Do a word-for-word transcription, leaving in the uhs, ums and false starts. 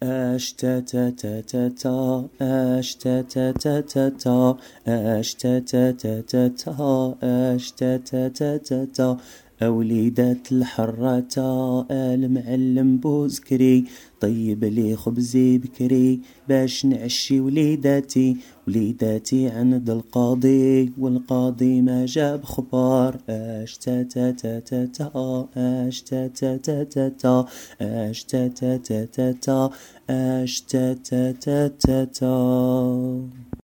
أشتا تا تا تا تا أشتا تا تا تا تا أشتا تا تا تا تا أشتا تا تا تا تا أوليدات الحرة المعلم بوزكري طيب لي خبزي بكري باش نعشي وليداتي وليداتي عند القاضي والقاضي ما جاب خبار أشتا تا تا تا تا أشتا تا تا تا تا أشتا تا تا تا تا أشتا تا تا تا تا